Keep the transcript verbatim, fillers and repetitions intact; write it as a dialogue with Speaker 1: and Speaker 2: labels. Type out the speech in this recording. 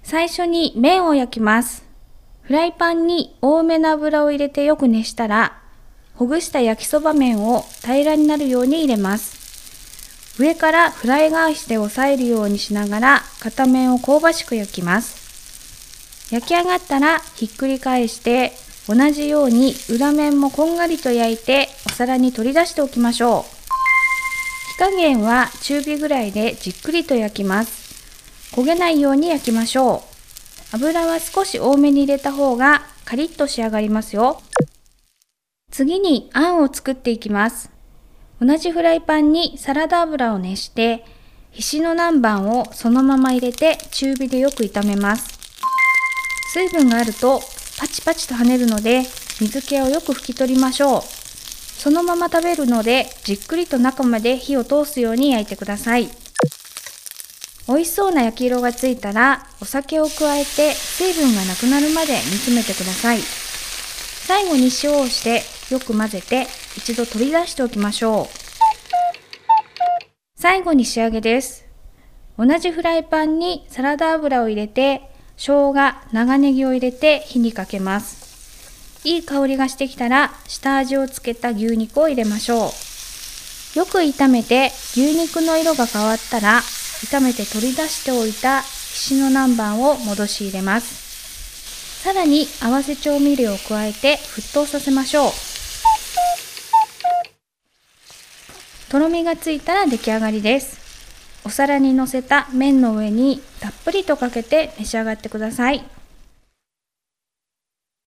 Speaker 1: 最初に麺を焼きます。フライパンに多めの油を入れてよく熱したら、ほぐした焼きそば麺を平らになるように入れます。上からフライ返しで押さえるようにしながら片面を香ばしく焼きます。焼き上がったらひっくり返して同じように裏面もこんがりと焼いてお皿に取り出しておきましょう。火加減は中火ぐらいでじっくりと焼きます。焦げないように焼きましょう。油は少し多めに入れた方がカリッと仕上がりますよ。次にあんを作っていきます。同じフライパンにサラダ油を熱して、ひしの南蛮をそのまま入れて中火でよく炒めます。水分があるとパチパチと跳ねるので水気をよく拭き取りましょう。そのまま食べるのでじっくりと中まで火を通すように焼いてください。美味しそうな焼き色がついたらお酒を加えて水分がなくなるまで煮詰めてください。最後に塩をしてよく混ぜて一度取り出しておきましょう。最後に仕上げです。同じフライパンにサラダ油を入れて生姜、長ネギを入れて火にかけます。いい香りがしてきたら下味をつけた牛肉を入れましょう。よく炒めて牛肉の色が変わったら炒めて取り出しておいたひしの南蛮を戻し入れます。さらに合わせ調味料を加えて沸騰させましょう。とろみがついたら出来上がりです。お皿にのせた麺の上にたっぷりとかけて召し上がってください。